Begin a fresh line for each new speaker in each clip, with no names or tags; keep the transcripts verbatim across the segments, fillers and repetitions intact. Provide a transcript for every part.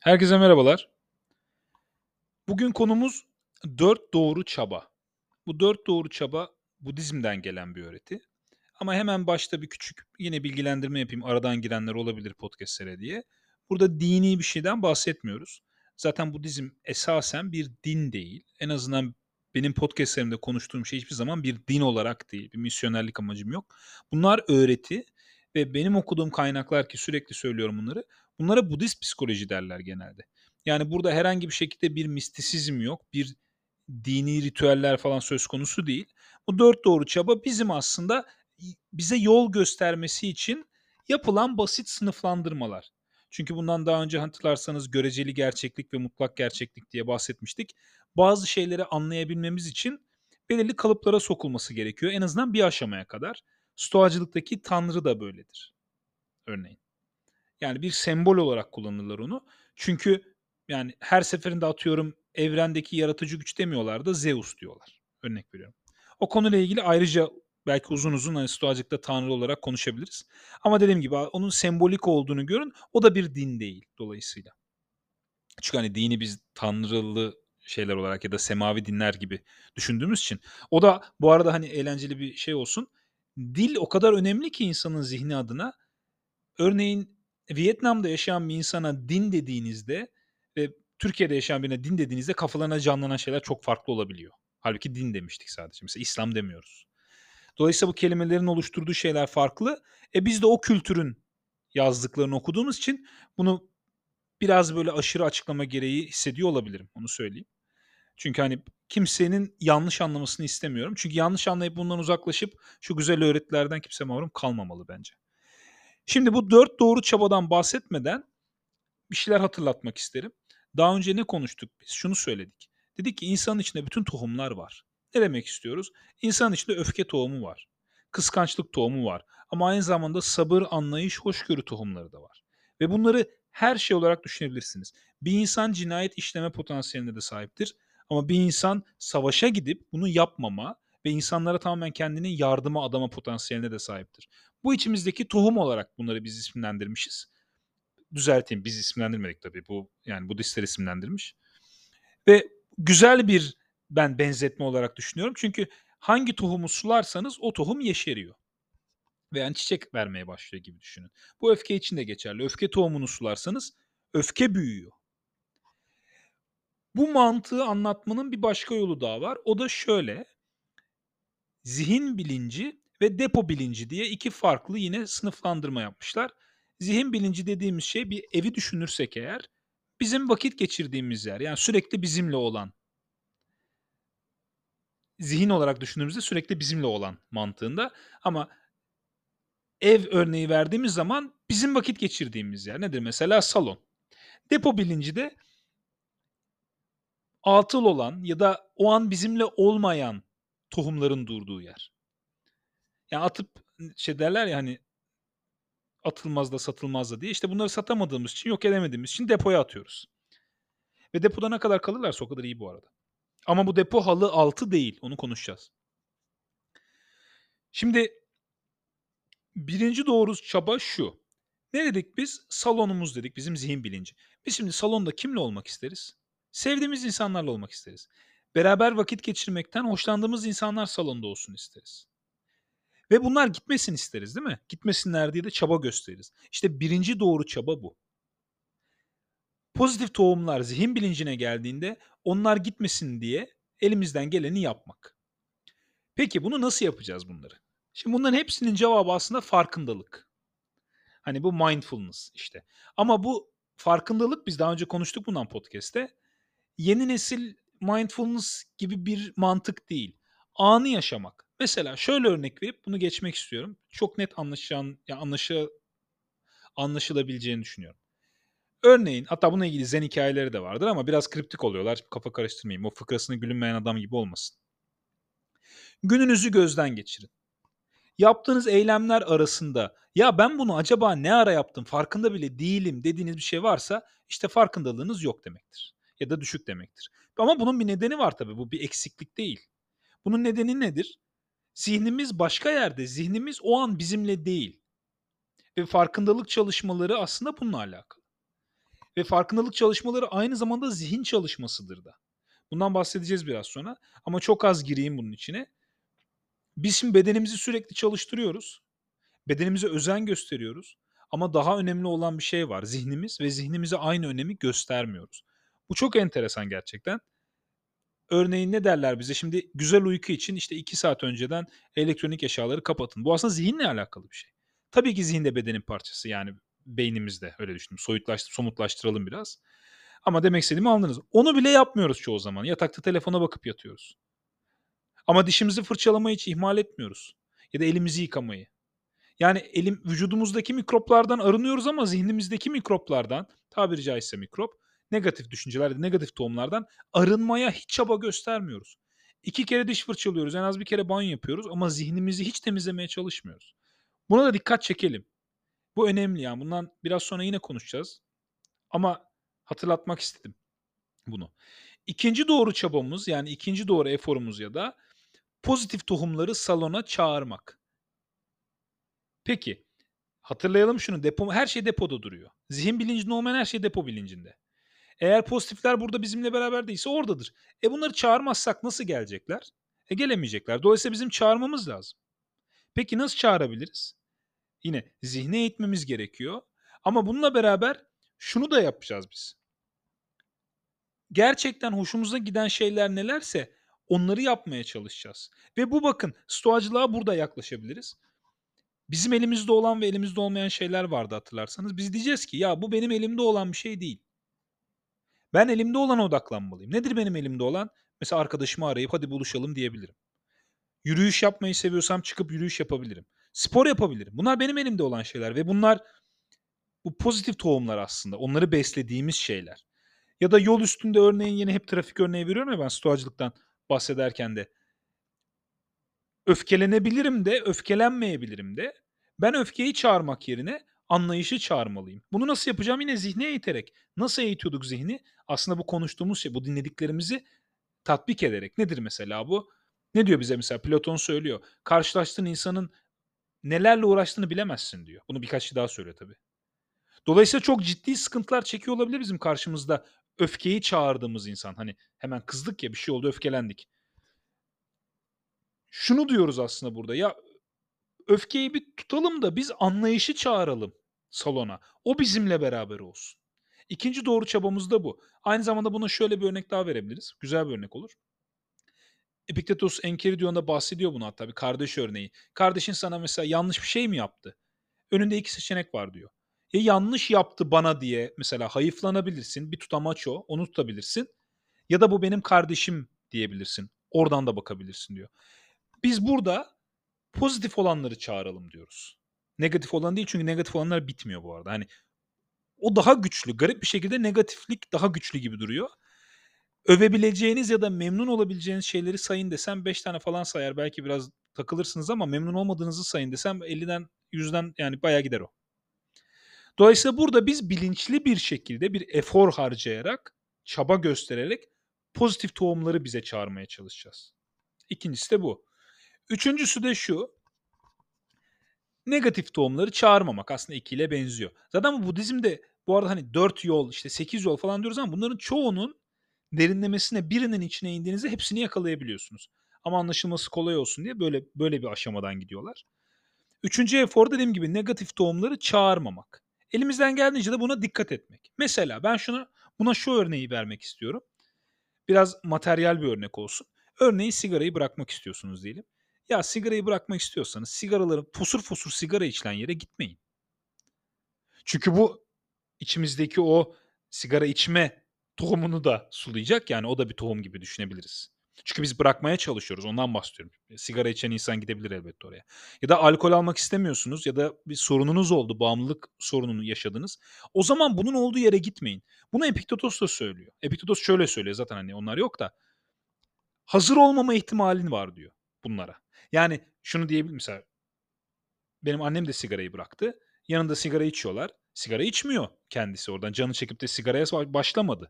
Herkese merhabalar. Bugün konumuz dört doğru çaba. Bu dört doğru çaba Budizm'den gelen bir öğreti. Ama hemen başta bir küçük yine bilgilendirme yapayım, aradan girenler olabilir podcast'lere diye. Burada dini bir şeyden bahsetmiyoruz. Zaten Budizm esasen bir din değil. En azından benim podcast'lerimde konuştuğum şey hiçbir zaman bir din olarak değil. Bir misyonerlik amacım yok. Bunlar öğreti ve benim okuduğum kaynaklar ki sürekli söylüyorum bunları. Bunlara Budist psikoloji derler genelde. Yani burada herhangi bir şekilde bir mistisizm yok. Bir dini ritüeller falan söz konusu değil. Bu dört doğru çaba bizim aslında bize yol göstermesi için yapılan basit sınıflandırmalar. Çünkü bundan daha önce hatırlarsanız göreceli gerçeklik ve mutlak gerçeklik diye bahsetmiştik. Bazı şeyleri anlayabilmemiz için belirli kalıplara sokulması gerekiyor. En azından bir aşamaya kadar. Stoacılıktaki tanrı da böyledir örneğin. Yani bir sembol olarak kullanırlar onu. Çünkü yani her seferinde atıyorum evrendeki yaratıcı güç demiyorlar da Zeus diyorlar. Örnek veriyorum. O konuyla ilgili ayrıca belki uzun uzun hani Stoacılıkta tanrı olarak konuşabiliriz. Ama dediğim gibi onun sembolik olduğunu görün. O da bir din değil dolayısıyla. Çünkü hani dini biz tanrılı şeyler olarak ya da semavi dinler gibi düşündüğümüz için. O da bu arada hani eğlenceli bir şey olsun. Dil o kadar önemli ki insanın zihni adına. Örneğin Vietnam'da yaşayan bir insana din dediğinizde ve Türkiye'de yaşayan birine din dediğinizde kafalarına canlanan şeyler çok farklı olabiliyor. Hâlbuki din demiştik sadece. Mesela İslam demiyoruz. Dolayısıyla bu kelimelerin oluşturduğu şeyler farklı. E, biz de o kültürün yazdıklarını okuduğumuz için bunu biraz böyle aşırı açıklama gereği hissediyor olabilirim, onu söyleyeyim. Çünkü, hani, kimsenin yanlış anlamasını istemiyorum. Çünkü yanlış anlayıp bundan uzaklaşıp şu güzel öğretilerden kimse mahrum kalmamalı bence. Şimdi bu dört doğru çabadan bahsetmeden bir şeyler hatırlatmak isterim. Daha önce ne konuştuk biz? Şunu söyledik. Dedik ki insanın içinde bütün tohumlar var. Ne demek istiyoruz? İnsanın içinde öfke tohumu var. Kıskançlık tohumu var. Ama aynı zamanda sabır, anlayış, hoşgörü tohumları da var. Ve bunları her şey olarak düşünebilirsiniz. Bir insan cinayet işleme potansiyeline de sahiptir. Ama bir insan savaşa gidip bunu yapmama ve insanlara tamamen kendini yardıma adama potansiyeline de sahiptir. Bu içimizdeki tohum olarak bunları biz isimlendirmişiz. Düzelteyim, biz isimlendirmedik tabii. Bu yani Budistler isimlendirmiş ve güzel bir ben benzetme olarak düşünüyorum. Çünkü hangi tohumu sularsanız o tohum yeşeriyor ve yani çiçek vermeye başlıyor gibi düşünün. Bu öfke için de geçerli. Öfke tohumunu sularsanız öfke büyüyor. Bu mantığı anlatmanın bir başka yolu daha var. O da şöyle: zihin bilinci ve depo bilinci diye iki farklı yine sınıflandırma yapmışlar. Zihin bilinci dediğimiz şey bir evi düşünürsek eğer bizim vakit geçirdiğimiz yer. Yani sürekli bizimle olan. Zihin olarak düşündüğümüzde sürekli bizimle olan mantığında ama ev örneği verdiğimiz zaman bizim vakit geçirdiğimiz yer. Nedir mesela? Salon. Depo bilinci de atıl olan ya da o an bizimle olmayan tohumların durduğu yer. Yani atıp şey derler ya hani atılmaz da satılmaz da diye. İşte bunları satamadığımız için, yok edemediğimiz için depoya atıyoruz. Ve depoda ne kadar kalırlarsa o kadar iyi bu arada. Ama bu depo halı altı değil. Onu konuşacağız. Şimdi birinci doğru çaba şu. Ne dedik biz? Salonumuz dedik. Bizim zihin bilinci. Biz şimdi salonda kimle olmak isteriz? Sevdiğimiz insanlarla olmak isteriz. Beraber vakit geçirmekten hoşlandığımız insanlar salonda olsun isteriz. Ve bunlar gitmesin isteriz, değil mi? Gitmesinler diye de çaba gösteririz. İşte birinci doğru çaba bu. Pozitif tohumlar zihin bilincine geldiğinde onlar gitmesin diye elimizden geleni yapmak. Peki bunu nasıl yapacağız bunları? Şimdi bunların hepsinin cevabı aslında farkındalık. Hani bu mindfulness işte. Ama bu farkındalık biz daha önce konuştuk bundan podcast'te. Yeni nesil mindfulness gibi bir mantık değil. Anı yaşamak. Mesela şöyle örnek verip bunu geçmek istiyorum. Çok net anlaşılan, ya anlaşı, anlaşılabileceğini düşünüyorum. Örneğin hatta bununla ilgili zen hikayeleri de vardır ama biraz kriptik oluyorlar. Kafa karıştırmayayım. O fıkrasını gülünmeyen adam gibi olmasın. Gününüzü gözden geçirin. Yaptığınız eylemler arasında ya ben bunu acaba ne ara yaptım farkında bile değilim dediğiniz bir şey varsa işte farkındalığınız yok demektir. Ya da düşük demektir. Ama bunun bir nedeni var tabii. Bu bir eksiklik değil. Bunun nedeni nedir? Zihnimiz başka yerde. Zihnimiz o an bizimle değil. Ve farkındalık çalışmaları aslında bununla alakalı. Ve farkındalık çalışmaları aynı zamanda zihin çalışmasıdır da. Bundan bahsedeceğiz biraz sonra ama çok az gireyim bunun içine. Biz şimdi bedenimizi sürekli çalıştırıyoruz. Bedenimize özen gösteriyoruz ama daha önemli olan bir şey var, zihnimiz ve zihnimize aynı önemi göstermiyoruz. Bu çok enteresan gerçekten. Örneğin ne derler bize? Şimdi güzel uyku için işte iki saat önceden elektronik eşyaları kapatın. Bu aslında zihinle alakalı bir şey. Tabii ki zihin de bedenin parçası, yani beynimizde, öyle düşünün. Soyutlaştır somutlaştıralım biraz. Ama demek istediğimi anladınız. Onu bile yapmıyoruz çoğu zaman. Yatakta telefona bakıp yatıyoruz. Ama dişimizi fırçalamayı hiç ihmal etmiyoruz ya da elimizi yıkamayı. Yani elim vücudumuzdaki mikroplardan arınıyoruz ama zihnimizdeki mikroplardan, tabiri caizse mikrop, negatif düşünceler, negatif tohumlardan arınmaya hiç çaba göstermiyoruz. iki kere diş fırçalıyoruz, en az bir kere banyo yapıyoruz ama zihnimizi hiç temizlemeye çalışmıyoruz. Buna da dikkat çekelim. Bu önemli yani. Bundan biraz sonra yine konuşacağız ama hatırlatmak istedim bunu. İkinci doğru çabamız, yani ikinci doğru eforumuz ya da pozitif tohumları salona çağırmak. Peki, hatırlayalım şunu, depo her şey depoda duruyor. Zihin bilincinde olmayan her şey depo bilincinde. Eğer pozitifler burada bizimle beraber değilse oradadır. E bunları çağırmazsak nasıl gelecekler? E gelemeyecekler. Dolayısıyla bizim çağırmamız lazım. Peki nasıl çağırabiliriz? Yine zihni eğitmemiz gerekiyor. Ama bununla beraber şunu da yapacağız biz. Gerçekten hoşumuza giden şeyler nelerse onları yapmaya çalışacağız. Ve bu bakın, stoacılığa burada yaklaşabiliriz. Bizim elimizde olan ve elimizde olmayan şeyler vardı hatırlarsanız. Biz diyeceğiz ki ya bu benim elimde olan bir şey değil. Ben elimde olana odaklanmalıyım. Nedir benim elimde olan? Mesela arkadaşımı arayıp hadi buluşalım diyebilirim. Yürüyüş yapmayı seviyorsam çıkıp yürüyüş yapabilirim. Spor yapabilirim. Bunlar benim elimde olan şeyler ve bunlar bu pozitif tohumlar aslında. Onları beslediğimiz şeyler. Ya da yol üstünde örneğin, yine hep trafik örneği veriyorum ya ben stoacılıktan bahsederken de. Öfkelenebilirim de, öfkelenmeyebilirim de. Ben öfkeyi çağırmak yerine anlayışı çağırmalıyım. Bunu nasıl yapacağım? Yine zihni eğiterek. Nasıl eğitiyorduk zihni? Aslında bu konuştuğumuz şey, bu dinlediklerimizi tatbik ederek. Nedir mesela bu? Ne diyor bize mesela? Platon söylüyor. Karşılaştığın insanın nelerle uğraştığını bilemezsin diyor. Bunu birkaç kişi daha söylüyor tabii. Dolayısıyla çok ciddi sıkıntılar çekiyor olabilir bizim karşımızda öfkeyi çağırdığımız insan. Hani hemen kızdık ya, bir şey oldu, öfkelendik. Şunu diyoruz aslında burada. Ya öfkeyi bir tutalım da biz anlayışı çağıralım salona. O bizimle beraber olsun. İkinci doğru çabamız da bu. Aynı zamanda buna şöyle bir örnek daha verebiliriz. Güzel bir örnek olur. Epiktetos Enchiridion bahsediyor bunu, hatta bir kardeş örneği. Kardeşin sana mesela yanlış bir şey mi yaptı? Önünde iki seçenek var diyor. Ya yanlış yaptı bana diye mesela hayıflanabilirsin. Bir tutamaç o. Onu tutabilirsin. Ya da bu benim kardeşim diyebilirsin. Oradan da bakabilirsin diyor. Biz burada pozitif olanları çağıralım diyoruz. Negatif olan değil, çünkü negatif olanlar bitmiyor bu arada. Hani o daha güçlü. Garip bir şekilde negatiflik daha güçlü gibi duruyor. Övebileceğiniz ya da memnun olabileceğiniz şeyleri sayın desem beş tane falan sayar. Belki biraz takılırsınız ama memnun olmadığınızı sayın desem elliden yüzden yani bayağı gider o. Dolayısıyla burada biz bilinçli bir şekilde bir efor harcayarak, çaba göstererek pozitif tohumları bize çağırmaya çalışacağız. İkincisi de bu. Üçüncüsü de şu: negatif tohumları çağırmamak. Aslında iki ile benziyor. Zaten bu Budizm'de bu arada hani dört yol, işte sekiz yol falan diyoruz ama bunların çoğunun derinlemesine birinin içine indiğinizde hepsini yakalayabiliyorsunuz. Ama anlaşılması kolay olsun diye böyle böyle bir aşamadan gidiyorlar. Üçüncü efor, dediğim gibi, negatif tohumları çağırmamak. Elimizden geldiğince de buna dikkat etmek. Mesela ben şuna buna şu örneği vermek istiyorum. Biraz materyal bir örnek olsun. Örneğin sigarayı bırakmak istiyorsunuz diyelim. Ya sigarayı bırakmak istiyorsanız sigaraların fosur fosur sigara içilen yere gitmeyin. Çünkü bu içimizdeki o sigara içme tohumunu da sulayacak. Yani o da bir tohum gibi düşünebiliriz. Çünkü biz bırakmaya çalışıyoruz. Ondan bahsediyorum. E, sigara içen insan gidebilir elbette oraya. Ya da alkol almak istemiyorsunuz ya da bir sorununuz oldu, bağımlılık sorununu yaşadınız. O zaman bunun olduğu yere gitmeyin. Bunu Epiktetos da söylüyor. Epiktetos şöyle söylüyor, zaten hani onlar yok da. Hazır olmama ihtimalin var diyor bunlara. Yani şunu diyebilir mesela, benim annem de sigarayı bıraktı. Yanında sigara içiyorlar. Sigara içmiyor kendisi oradan. Canı çekip de sigaraya başlamadı.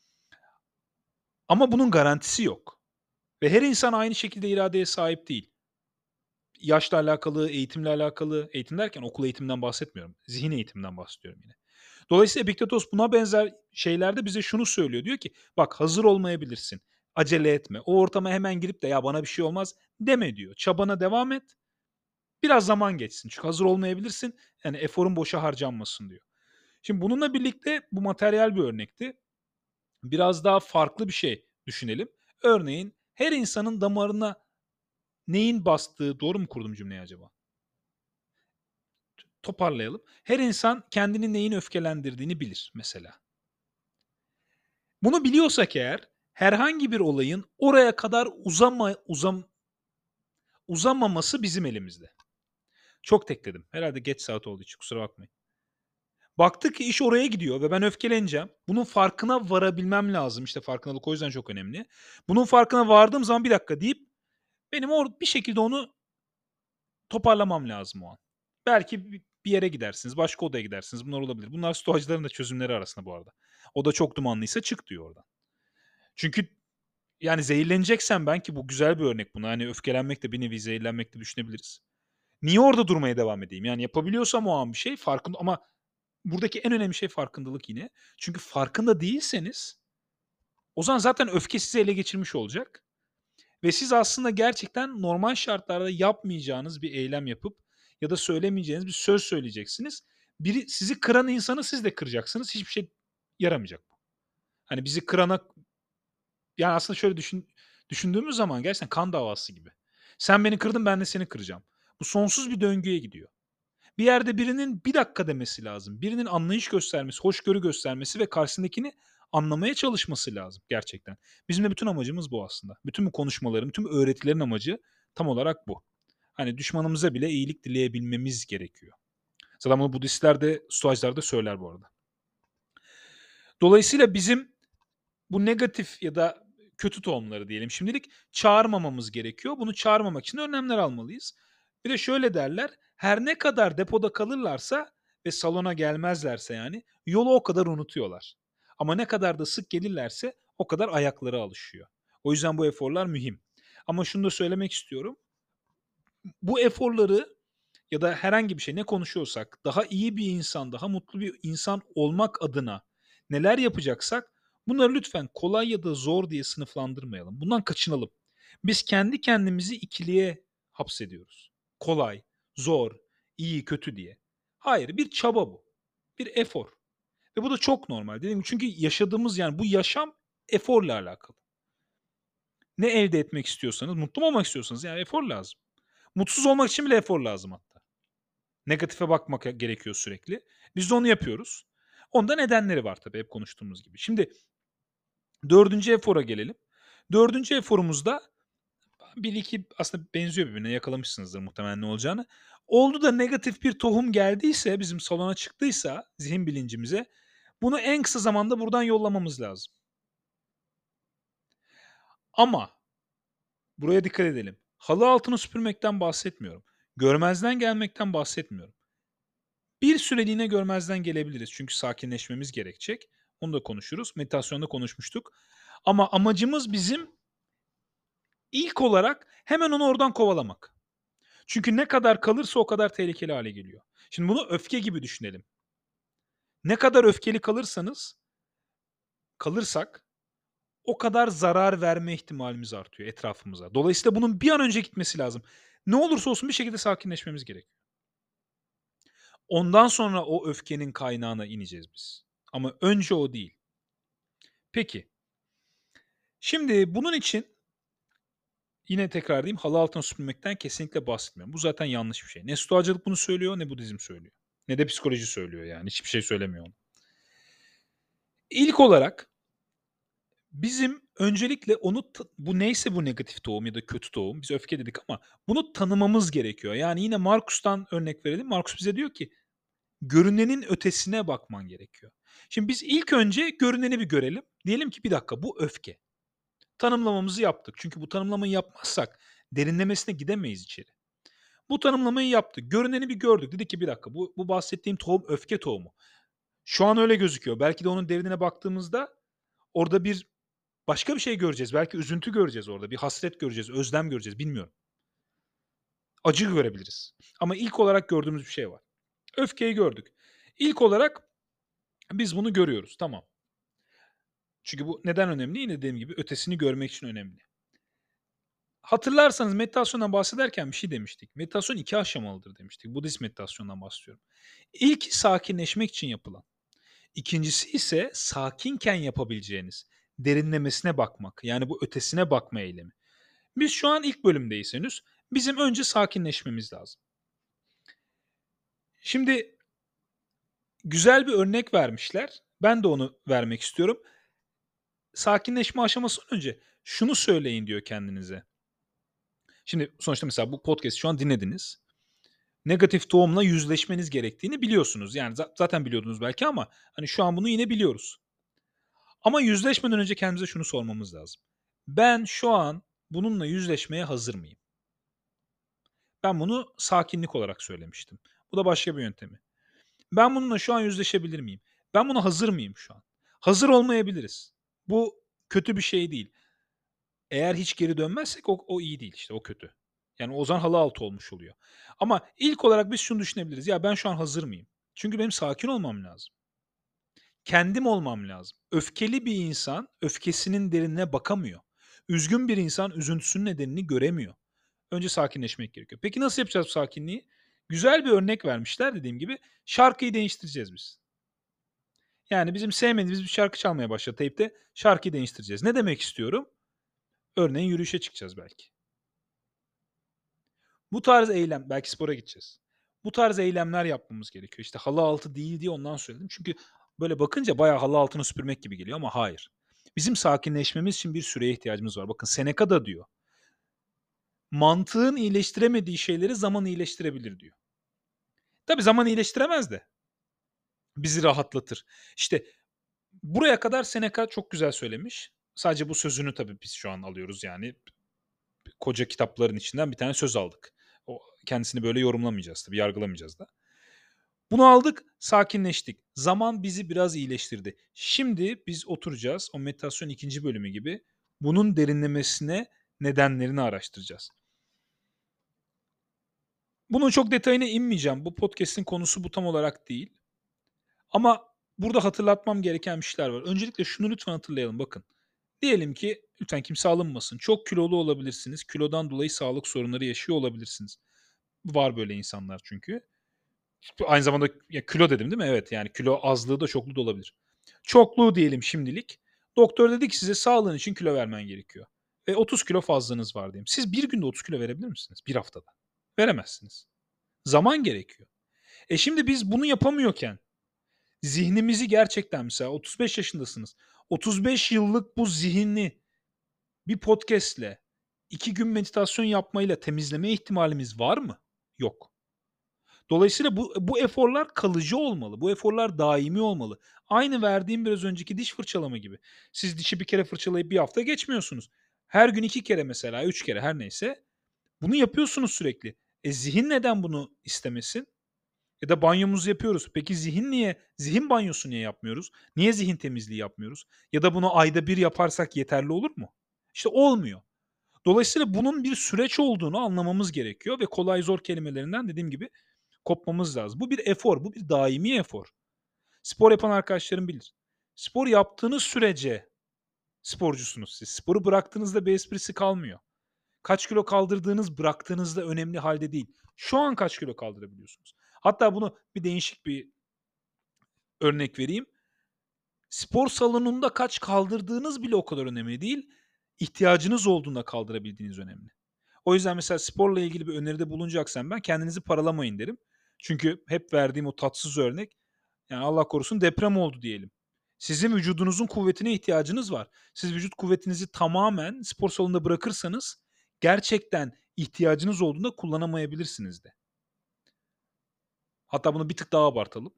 Ama bunun garantisi yok. Ve her insan aynı şekilde iradeye sahip değil. Yaşla alakalı, eğitimle alakalı, eğitim derken okul eğitiminden bahsetmiyorum. Zihin eğitiminden bahsediyorum yine. Dolayısıyla Epiktetos buna benzer şeylerde bize şunu söylüyor. Diyor ki bak hazır olmayabilirsin. Acele etme. O ortama hemen girip de ya bana bir şey olmaz deme diyor. Çabana devam et. Biraz zaman geçsin. Çünkü hazır olmayabilirsin. Yani eforun boşa harcanmasın diyor. Şimdi bununla birlikte bu materyal bir örnekti. Biraz daha farklı bir şey düşünelim. Örneğin her insanın damarına neyin bastığı, doğru mu kurdum cümleyi acaba? Toparlayalım. Her insan kendini neyin öfkelendirdiğini bilir mesela. Bunu biliyorsak eğer herhangi bir olayın oraya kadar uzama, uzam, uzamaması bizim elimizde. Çok tekledim. Herhalde geç saat olduğu için kusura bakmayın. Baktık ki iş oraya gidiyor ve ben öfkeleneceğim. Bunun farkına varabilmem lazım. İşte farkındalık o yüzden çok önemli. Bunun farkına vardığım zaman bir dakika deyip benim or bir şekilde onu toparlamam lazım o an. Belki bi bir yere gidersiniz, başka odaya gidersiniz. Bunlar olabilir. Bunlar stoacıların da çözümleri arasında bu arada. Oda çok dumanlıysa çık diyor oradan. Çünkü yani zehirleneceksen ben ki bu güzel bir örnek buna. Hani öfkelenmek de bir nevi zehirlenmek de düşünebiliriz. Niye orada durmaya devam edeyim? Yani yapabiliyorsam o an bir şey farkında ama buradaki en önemli şey farkındalık yine. Çünkü farkında değilseniz o zaman zaten öfke sizi ele geçirmiş olacak ve siz aslında gerçekten normal şartlarda yapmayacağınız bir eylem yapıp ya da söylemeyeceğiniz bir söz söyleyeceksiniz. Biri sizi kıran insanı siz de kıracaksınız. Hiçbir şey yaramayacak bu. Hani bizi kırana yani aslında şöyle düşün düşündüğümüz zaman gerçekten kan davası gibi. Sen beni kırdın, ben de seni kıracağım. Bu sonsuz bir döngüye gidiyor. Bir yerde birinin bir dakika demesi lazım. Birinin anlayış göstermesi, hoşgörü göstermesi ve karşısındakini anlamaya çalışması lazım gerçekten. Bizim de bütün amacımız bu aslında. Bütün bu konuşmaların, bütün bu öğretilerin amacı tam olarak bu. Hani düşmanımıza bile iyilik dileyebilmemiz gerekiyor. Zaten bunu Budistler de, Stoacılar da söyler bu arada. Dolayısıyla bizim bu negatif ya da kötü tohumları diyelim şimdilik çağırmamamız gerekiyor. Bunu çağırmamak için önlemler almalıyız. Bir de şöyle derler, her ne kadar depoda kalırlarsa ve salona gelmezlerse yani yolu o kadar unutuyorlar. Ama ne kadar da sık gelirlerse o kadar ayakları alışıyor. O yüzden bu eforlar mühim. Ama şunu da söylemek istiyorum. Bu eforları ya da herhangi bir şey ne konuşuyorsak daha iyi bir insan, daha mutlu bir insan olmak adına neler yapacaksak bunları lütfen kolay ya da zor diye sınıflandırmayalım. Bundan kaçınalım. Biz kendi kendimizi ikiliye hapsediyoruz. Kolay, zor, iyi, kötü diye. Hayır, bir çaba bu. Bir efor. Ve bu da çok normal. Dediğim gibi çünkü yaşadığımız yani bu yaşam eforla alakalı. Ne elde etmek istiyorsanız, mutlu mu olmak istiyorsanız yani efor lazım. Mutsuz olmak için bile efor lazım hatta. Negatife bakmak gerekiyor sürekli. Biz de onu yapıyoruz. Onda nedenleri var tabii hep konuştuğumuz gibi. Şimdi dördüncü efora gelelim. Dördüncü eforumuzda bir iki aslında benziyor birbirine yakalamışsınızdır muhtemelen ne olacağını. Oldu da negatif bir tohum geldiyse bizim salona çıktıysa zihin bilincimize bunu en kısa zamanda buradan yollamamız lazım. Ama buraya dikkat edelim. Halı altını süpürmekten bahsetmiyorum. Görmezden gelmekten bahsetmiyorum. Bir süreliğine görmezden gelebiliriz çünkü sakinleşmemiz gerekecek. Onu da konuşuruz. Meditasyonda konuşmuştuk. Ama amacımız bizim ilk olarak hemen onu oradan kovalamak. Çünkü ne kadar kalırsa o kadar tehlikeli hale geliyor. Şimdi bunu öfke gibi düşünelim. Ne kadar öfkeli kalırsanız kalırsak o kadar zarar verme ihtimalimiz artıyor etrafımıza. Dolayısıyla bunun bir an önce gitmesi lazım. Ne olursa olsun bir şekilde sakinleşmemiz gerekiyor. Ondan sonra o öfkenin kaynağına ineceğiz biz. Ama önce o değil. Peki. Şimdi bunun için yine tekrar edeyim, halı altına süpürmekten kesinlikle bahsetmiyorum. Bu zaten yanlış bir şey. Ne Stoacılık bunu söylüyor ne Budizm söylüyor. Ne de psikoloji söylüyor yani. Hiçbir şey söylemiyor onu. İlk olarak bizim öncelikle onu ta bu neyse bu negatif tohum ya da kötü tohum, biz öfke dedik ama bunu tanımamız gerekiyor. Yani yine Marcus'tan örnek verelim. Marcus bize diyor ki, görünenin ötesine bakman gerekiyor. Şimdi biz ilk önce görüneni bir görelim. Diyelim ki bir dakika bu öfke. Tanımlamamızı yaptık. Çünkü bu tanımlamayı yapmazsak derinlemesine gidemeyiz içeri. Bu tanımlamayı yaptık. Görüneni bir gördük. Dedik ki bir dakika bu, bu bahsettiğim tohum öfke tohumu. Şu an öyle gözüküyor. Belki de onun derinine baktığımızda orada bir başka bir şey göreceğiz. Belki üzüntü göreceğiz orada. Bir hasret göreceğiz, özlem göreceğiz. Bilmiyorum. Acı görebiliriz. Ama ilk olarak gördüğümüz bir şey var. Öfkeyi gördük. İlk olarak Biz bunu görüyoruz, tamam. Çünkü bu neden önemli? Yine dediğim gibi ötesini görmek için önemli. Hatırlarsanız meditasyondan bahsederken bir şey demiştik. Meditasyon iki aşamalıdır demiştik. Budist meditasyondan bahsediyorum. İlki sakinleşmek için yapılan. İkincisi ise sakinken yapabileceğiniz, derinlemesine bakmak, yani bu ötesine bakma eylemi. Biz şu an ilk bölümdeyiz henüz. Bizim önce sakinleşmemiz lazım. Şimdi güzel bir örnek vermişler. Ben de onu vermek istiyorum. Sakinleşme aşamasından önce şunu söyleyin diyor kendinize. Şimdi sonuçta mesela bu podcast'i şu an dinlediniz. Negatif tohumla yüzleşmeniz gerektiğini biliyorsunuz. Yani za- zaten biliyordunuz belki ama hani şu an bunu yine biliyoruz. Ama yüzleşmeden önce kendimize şunu sormamız lazım. Ben şu an bununla yüzleşmeye hazır mıyım? Ben bunu sakinlik olarak söylemiştim. Bu da başka bir yöntemi. Ben bununla şu an yüzleşebilir miyim? Ben buna hazır mıyım şu an? Hazır olmayabiliriz. Bu kötü bir şey değil. Eğer hiç geri dönmezsek o, o iyi değil işte, o kötü. Yani o zaman halı altı olmuş oluyor. Ama ilk olarak biz şunu düşünebiliriz. Ya ben şu an hazır mıyım? Çünkü benim sakin olmam lazım. Kendim olmam lazım. Öfkeli bir insan öfkesinin derinine bakamıyor. Üzgün bir insan üzüntüsünün nedenini göremiyor. Önce sakinleşmek gerekiyor. Peki nasıl yapacağız bu sakinliği? Güzel bir örnek vermişler dediğim gibi. Şarkıyı değiştireceğiz biz. Yani bizim sevmediğimiz bir şarkı çalmaya başladı teypte. Şarkıyı değiştireceğiz. Ne demek istiyorum? Örneğin yürüyüşe çıkacağız belki. Bu tarz eylem, belki spora gideceğiz. Bu tarz eylemler yapmamız gerekiyor. İşte halı altı değil diye ondan söyledim. Çünkü böyle bakınca bayağı halı altını süpürmek gibi geliyor ama hayır. Bizim sakinleşmemiz için bir süreye ihtiyacımız var. Bakın Seneca da diyor. Mantığın iyileştiremediği şeyleri zaman iyileştirebilir diyor. Tabii zaman iyileştiremez de bizi rahatlatır. İşte buraya kadar Seneca çok güzel söylemiş. Sadece bu sözünü tabii biz şu an alıyoruz yani. Koca kitapların içinden bir tane söz aldık. O kendisini böyle yorumlamayacağız tabii, yargılamayacağız da. Bunu aldık, sakinleştik. Zaman bizi biraz iyileştirdi. Şimdi biz oturacağız, o meditasyon ikinci bölümü gibi bunun derinlemesine nedenlerini araştıracağız. Bunun çok detayına inmeyeceğim. Bu podcast'in konusu bu tam olarak değil. Ama burada hatırlatmam gereken bir şeyler var. Öncelikle şunu lütfen hatırlayalım, bakın. Diyelim ki lütfen kimse alınmasın. Çok kilolu olabilirsiniz. Kilodan dolayı sağlık sorunları yaşıyor olabilirsiniz. Var böyle insanlar çünkü. Aynı zamanda ya kilo dedim değil mi? Evet, yani kilo azlığı da çokluğu da olabilir. Çokluğu diyelim şimdilik. Doktor dedi ki size sağlığın için kilo vermen gerekiyor. Ve otuz kilo fazlanız var diyelim. Siz bir günde otuz kilo verebilir misiniz? Bir haftada. Veremezsiniz. Zaman gerekiyor. E şimdi biz bunu yapamıyorken zihnimizi gerçekten mesela otuz beş yaşındasınız. otuz beş yıllık bu zihni bir podcast'le iki gün meditasyon yapmayla temizleme ihtimalimiz var mı? Yok. Dolayısıyla bu bu eforlar kalıcı olmalı. Bu eforlar daimi olmalı. Aynı verdiğim biraz önceki diş fırçalama gibi. Siz dişi bir kere fırçalayıp bir hafta geçmiyorsunuz. Her gün iki kere mesela, üç kere her neyse bunu yapıyorsunuz sürekli. E, zihin neden bunu istemesin? Ya da banyomuzu yapıyoruz. Peki zihin niye zihin banyosu niye yapmıyoruz? Niye zihin temizliği yapmıyoruz? Ya da bunu ayda bir yaparsak yeterli olur mu? İşte olmuyor. Dolayısıyla bunun bir süreç olduğunu anlamamız gerekiyor ve kolay zor kelimelerinden dediğim gibi kopmamız lazım. Bu bir efor, bu bir daimi efor. Spor yapan arkadaşlarım bilir. Spor yaptığınız sürece sporcusunuz siz. Sporu bıraktığınızda bir esprisi kalmıyor. Kaç kilo kaldırdığınız bıraktığınızda önemli halde değil. Şu an kaç kilo kaldırabiliyorsunuz? Hatta bunu bir değişik bir örnek vereyim. Spor salonunda kaç kaldırdığınız bile o kadar önemli değil. İhtiyacınız olduğunda kaldırabildiğiniz önemli. O yüzden mesela sporla ilgili bir öneride bulunacaksam ben kendinizi paralamayın derim. Çünkü hep verdiğim o tatsız örnek, yani Allah korusun deprem oldu diyelim. Sizin vücudunuzun kuvvetine ihtiyacınız var. Siz vücut kuvvetinizi tamamen spor salonunda bırakırsanız gerçekten ihtiyacınız olduğunda kullanamayabilirsiniz de. Hatta bunu bir tık daha abartalım.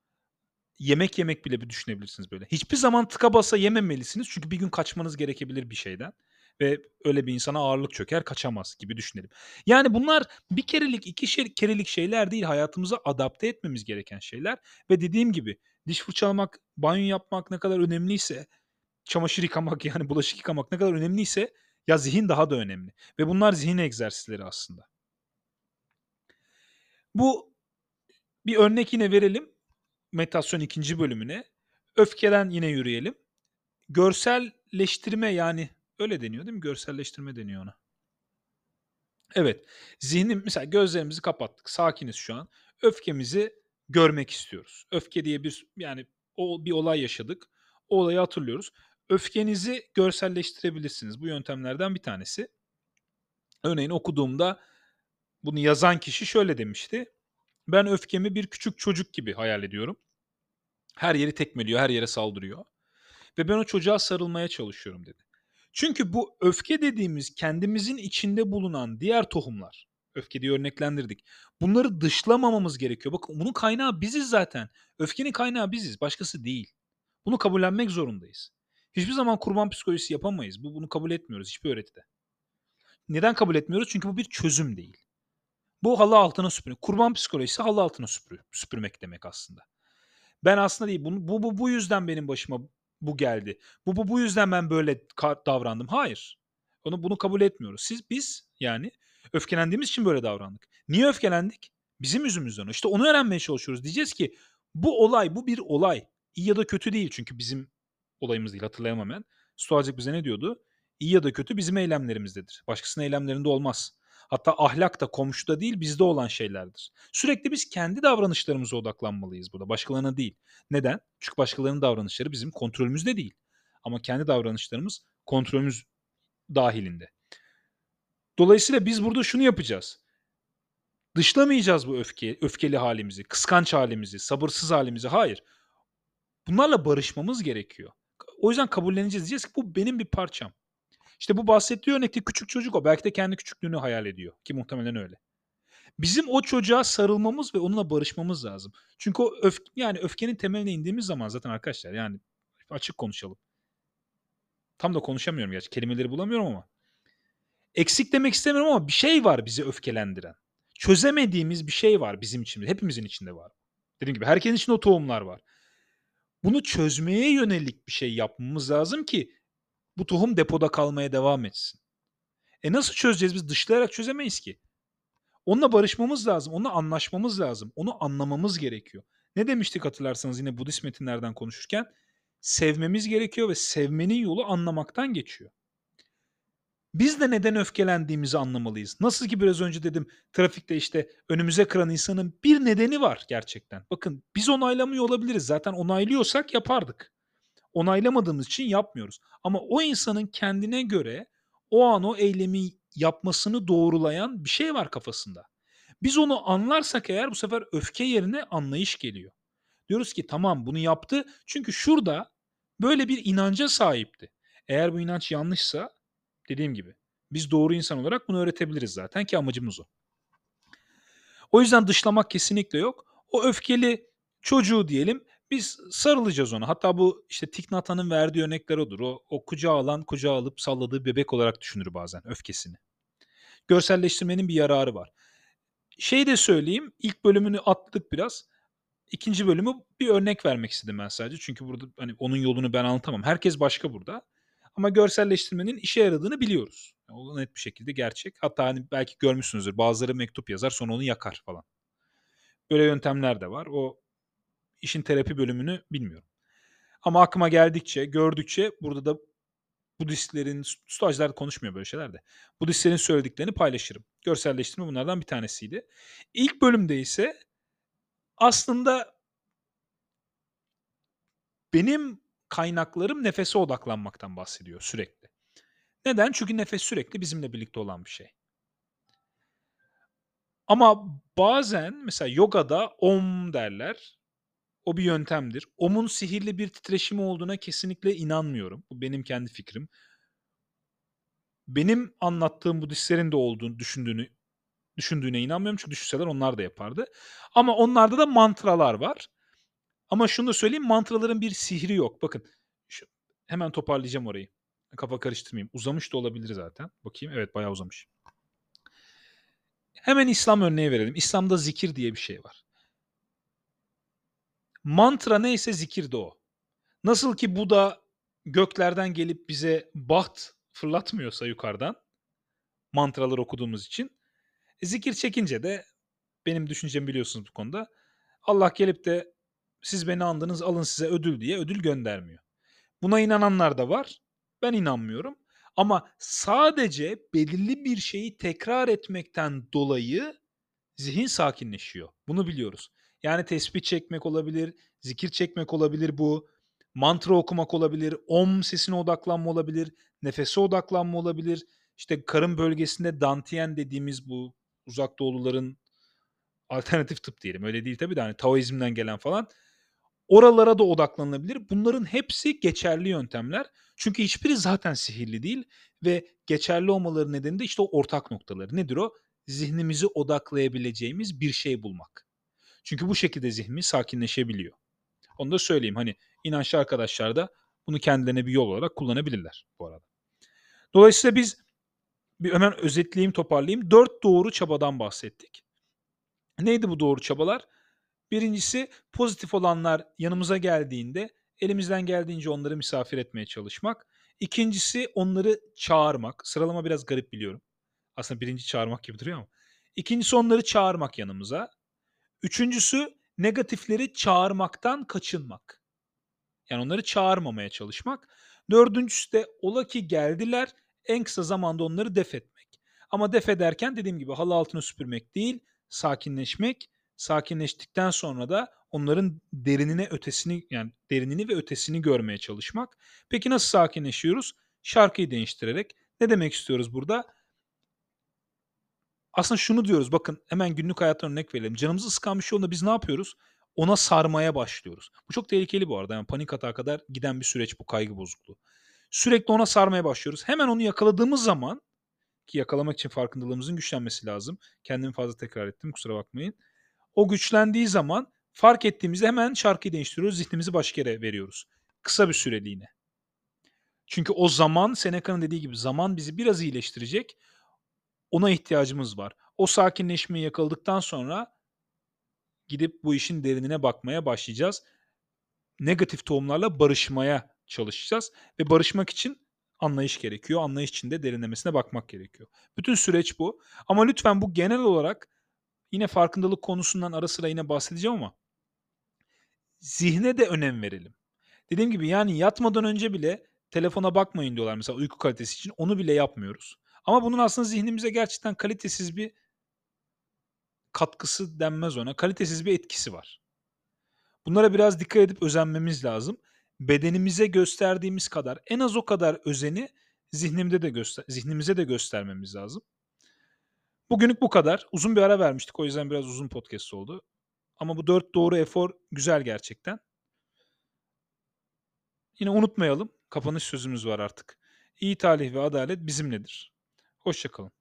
Yemek yemek bile bir düşünebilirsiniz böyle. Hiçbir zaman tıka basa yememelisiniz çünkü bir gün kaçmanız gerekebilir bir şeyden ve öyle bir insana ağırlık çöker, kaçamaz gibi düşünelim. Yani bunlar bir kerelik, iki şey kerelik şeyler değil, hayatımıza adapte etmemiz gereken şeyler ve dediğim gibi diş fırçalamak, banyo yapmak ne kadar önemliyse, çamaşır yıkamak yani bulaşık yıkamak ne kadar önemliyse ya zihin daha da önemli ve bunlar zihin egzersizleri aslında. Bu bir örnek yine verelim meditasyon ikinci bölümüne. Öfkeden yine yürüyelim. Görselleştirme, yani öyle deniyor değil mi? Görselleştirme deniyor ona. Evet. Zihnim mesela gözlerimizi kapattık. Sakiniz şu an. Öfkemizi görmek istiyoruz. Öfke diye bir yani o bir olay yaşadık. O olayı hatırlıyoruz. Öfkenizi görselleştirebilirsiniz. Bu yöntemlerden bir tanesi. Örneğin okuduğumda bunu yazan kişi şöyle demişti: "Ben öfkemi bir küçük çocuk gibi hayal ediyorum. Her yeri tekmeliyor, her yere saldırıyor ve ben o çocuğa sarılmaya çalışıyorum." dedi. Çünkü bu öfke dediğimiz kendimizin içinde bulunan diğer tohumlar, öfke diye örneklendirdik. Bunları dışlamamamız gerekiyor. Bakın bunun kaynağı biziz zaten. Öfkenin kaynağı biziz, başkası değil. Bunu kabullenmek zorundayız. Hiçbir zaman kurban psikolojisi yapamayız. Bu bunu kabul etmiyoruz hiçbir öğretide. Neden kabul etmiyoruz? Çünkü bu bir çözüm değil. Bu halı altına süpürmek. Kurban psikolojisi halı altına süpür süpürmek demek aslında. Ben aslında değil, bunu bu bu bu yüzden benim başıma bu geldi. Bu bu bu yüzden ben böyle ka davrandım. Hayır. Onu bunu kabul etmiyoruz. Siz biz yani öfkelendiğimiz için böyle davrandık. Niye öfkelendik? Bizim yüzümüzden o. İşte onu öğrenmeye çalışıyoruz. Diyeceğiz ki bu olay, bu bir olay. İyi ya da kötü değil çünkü bizim olayımız değil. Hatırlayamam ben. Stoacılık bize ne diyordu? İyi ya da kötü bizim eylemlerimizdedir. Başkasının eylemlerinde olmaz. Hatta ahlak da komşuda değil bizde olan şeylerdir. Sürekli biz kendi davranışlarımıza odaklanmalıyız burada, başkalarına değil. Neden? Çünkü başkalarının davranışları bizim kontrolümüzde değil. Ama kendi davranışlarımız kontrolümüz dahilinde. Dolayısıyla biz burada şunu yapacağız. Dışlamayacağız bu öfke, öfkeli halimizi, kıskanç halimizi, sabırsız halimizi. Hayır. Bunlarla barışmamız gerekiyor. O yüzden kabulleneceğiz. Diyeceğiz ki bu benim bir parçam. İşte bu bahsettiği örnekte küçük çocuk o. Belki de kendi küçüklüğünü hayal ediyor. Ki muhtemelen öyle. Bizim o çocuğa sarılmamız ve onunla barışmamız lazım. Çünkü o öf yani öfkenin temeline indiğimiz zaman zaten arkadaşlar yani açık konuşalım. Tam da konuşamıyorum gerçi. Kelimeleri bulamıyorum ama. Eksik demek istemiyorum ama bir şey var bizi öfkelendiren. Çözemediğimiz bir şey var bizim içimizde. Hepimizin içinde var. Dediğim gibi herkesin içinde o tohumlar var. Bunu çözmeye yönelik bir şey yapmamız lazım ki bu tohum depoda kalmaya devam etsin. E nasıl çözeceğiz? Biz dışlayarak çözemeyiz ki. Onunla barışmamız lazım, onunla anlaşmamız lazım, onu anlamamız gerekiyor. Ne demiştik hatırlarsanız yine Budist metinlerden konuşurken? Sevmemiz gerekiyor ve sevmenin yolu anlamaktan geçiyor. Biz de neden öfkelendiğimizi anlamalıyız. Nasıl ki biraz önce dedim, trafikte işte önümüze kıran insanın bir nedeni var gerçekten. Bakın biz onaylamıyor olabiliriz. Zaten onaylıyorsak yapardık. Onaylamadığımız için yapmıyoruz. Ama o insanın kendine göre o an o eylemi yapmasını doğrulayan bir şey var kafasında. Biz onu anlarsak eğer bu sefer öfke yerine anlayış geliyor. Diyoruz ki tamam bunu yaptı çünkü şurada böyle bir inanca sahipti. Eğer bu inanç yanlışsa dediğim gibi biz doğru insan olarak bunu öğretebiliriz zaten ki amacımız o. O yüzden dışlamak kesinlikle yok. O öfkeli çocuğu diyelim biz sarılacağız ona. Hatta bu işte Thich Nhat Hanh'ın verdiği örnekler odur. O, o kucağa alan kucağa alıp salladığı bebek olarak düşünür bazen öfkesini. Görselleştirmenin bir yararı var. Şey de söyleyeyim, ilk bölümünü atladık biraz. İkinci bölümü bir örnek vermek istedim ben sadece. Çünkü burada hani onun yolunu ben anlatamam. Herkes başka burada. Ama görselleştirmenin işe yaradığını biliyoruz. O net bir şekilde gerçek. Hatta hani belki görmüşsünüzdür. Bazıları mektup yazar sonra onu yakar falan. Böyle yöntemler de var. O işin terapi bölümünü bilmiyorum. Ama aklıma geldikçe, gördükçe burada da Budistlerin, Stoacılar konuşmuyor böyle şeyler de. Budistlerin söylediklerini paylaşırım. Görselleştirme bunlardan bir tanesiydi. İlk bölümde ise aslında benim kaynaklarım nefese odaklanmaktan bahsediyor sürekli. Neden? Çünkü nefes sürekli bizimle birlikte olan bir şey. Ama bazen mesela yogada Om derler. O bir yöntemdir. Om'un sihirli bir titreşimi olduğuna kesinlikle inanmıyorum. Bu benim kendi fikrim. Benim anlattığım Budistlerin de olduğunu düşündüğünü düşündüğüne inanmıyorum çünkü düşünseler onlar da yapardı. Ama onlarda da mantralar var. Ama şunu da söyleyeyim, mantraların bir sihri yok. Bakın, şu hemen toparlayacağım orayı. Kafa karıştırmayayım. Uzamış da olabilir zaten. Bakayım, evet bayağı uzamış. Hemen İslam örneği verelim. İslam'da zikir diye bir şey var. Mantra neyse zikir de o. Nasıl ki bu da göklerden gelip bize baht fırlatmıyorsa yukarıdan, mantralar okuduğumuz için, e, zikir çekince de benim düşüncemi biliyorsunuz bu konuda. Allah gelip de Siz beni andınız, alın size ödül diye ödül göndermiyor. Buna inananlar da var. Ben inanmıyorum. Ama sadece belirli bir şeyi tekrar etmekten dolayı zihin sakinleşiyor. Bunu biliyoruz. Yani tesbih çekmek olabilir, zikir çekmek olabilir bu, mantra okumak olabilir, om sesine odaklanma olabilir, nefese odaklanma olabilir. İşte karın bölgesinde dantiyen dediğimiz bu uzak doğuluların alternatif tıp diyelim. Öyle değil tabii de hani Taoizm'den gelen falan. Oralara da odaklanılabilir. Bunların hepsi geçerli yöntemler. Çünkü hiçbiri zaten sihirli değil ve geçerli olmaları nedeni de işte o ortak noktaları. Nedir o? Zihnimizi odaklayabileceğimiz bir şey bulmak. Çünkü bu şekilde zihnimiz sakinleşebiliyor. Onu da söyleyeyim. Hani inançlı arkadaşlar da bunu kendilerine bir yol olarak kullanabilirler bu arada. Dolayısıyla biz bir hemen özetleyeyim, toparlayayım. Dört doğru çabadan bahsettik. Neydi bu doğru çabalar? Birincisi pozitif olanlar yanımıza geldiğinde elimizden geldiğince onları misafir etmeye çalışmak. İkincisi onları çağırmak. Sıralama biraz garip biliyorum. Aslında birinci çağırmak gibi duruyor ama. İkincisi onları çağırmak yanımıza. Üçüncüsü negatifleri çağırmaktan kaçınmak. Yani onları çağırmamaya çalışmak. Dördüncüsü de ola ki geldiler, en kısa zamanda onları def etmek. Ama def ederken dediğim gibi halı altına süpürmek değil, sakinleşmek. Sakinleştikten sonra da onların derinine ötesini yani derinini ve ötesini görmeye çalışmak. Peki nasıl sakinleşiyoruz? Şarkıyı değiştirerek. Ne demek istiyoruz burada? Aslında şunu diyoruz, bakın hemen günlük hayattan örnek verelim. Canımızı sıkan bir şey olduğunda biz ne yapıyoruz? Ona sarmaya başlıyoruz. Bu çok tehlikeli bu arada. Yani panik atağa kadar giden bir süreç bu kaygı bozukluğu. Sürekli ona sarmaya başlıyoruz. Hemen onu yakaladığımız zaman ki yakalamak için farkındalığımızın güçlenmesi lazım. Kendimi fazla tekrar ettim, kusura bakmayın. O güçlendiği zaman fark ettiğimizde hemen şarkıyı değiştiriyoruz. Zihnimizi başka yere veriyoruz. Kısa bir süreliğine. Çünkü o zaman Seneca'nın dediği gibi zaman bizi biraz iyileştirecek. Ona ihtiyacımız var. O sakinleşmeyi yakaladıktan sonra gidip bu işin derinine bakmaya başlayacağız. Negatif tohumlarla barışmaya çalışacağız ve barışmak için anlayış gerekiyor. Anlayış için de derinlemesine bakmak gerekiyor. Bütün süreç bu. Ama lütfen bu genel olarak yine farkındalık konusundan ara sıra yine bahsedeceğim ama zihne de önem verelim. Dediğim gibi yani yatmadan önce bile telefona bakmayın diyorlar mesela uyku kalitesi için. Onu bile yapmıyoruz. Ama bunun aslında zihnimize gerçekten kalitesiz bir katkısı denmez ona. Kalitesiz bir etkisi var. Bunlara biraz dikkat edip özenmemiz lazım. Bedenimize gösterdiğimiz kadar, en az o kadar özeni zihnimde de göster zihnimize de göstermemiz lazım. Bugünlük bu kadar. Uzun bir ara vermiştik. O yüzden biraz uzun podcast oldu. Ama bu dört doğru efor güzel gerçekten. Yine unutmayalım. Kapanış sözümüz var artık. İyi talih ve adalet bizimledir. Hoşça kalın.